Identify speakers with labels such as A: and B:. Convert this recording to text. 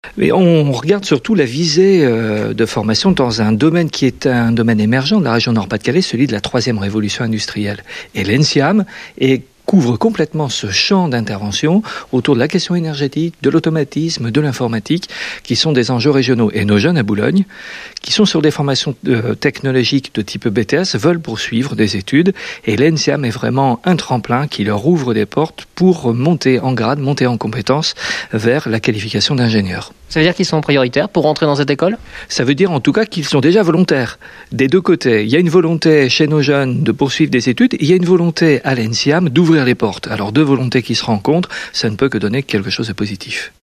A: Mais on regarde surtout la visée de formation dans un domaine qui est un domaine émergent de la région Nord-Pas-de-Calais, celui de la troisième révolution industrielle. Et l'ENSIAM couvre complètement ce champ d'intervention autour de la question énergétique, de l'automatisme, de l'informatique, qui sont des enjeux régionaux. Et nos jeunes à Boulogne, qui sont sur des formations technologiques de type BTS, veulent poursuivre des études. Et l'ENSIAM est vraiment un tremplin qui leur ouvre des portes pour monter en grade, monter en compétences vers la qualification d'ingénieur.
B: Ça veut dire qu'ils sont prioritaires pour rentrer dans cette école ?
A: Ça veut dire en tout cas qu'ils sont déjà volontaires. Des deux côtés, il y a une volonté chez nos jeunes de poursuivre des études, il y a une volonté à l'ENSIAM d'ouvrir les portes. Alors deux volontés qui se rencontrent, ça ne peut que donner quelque chose de positif.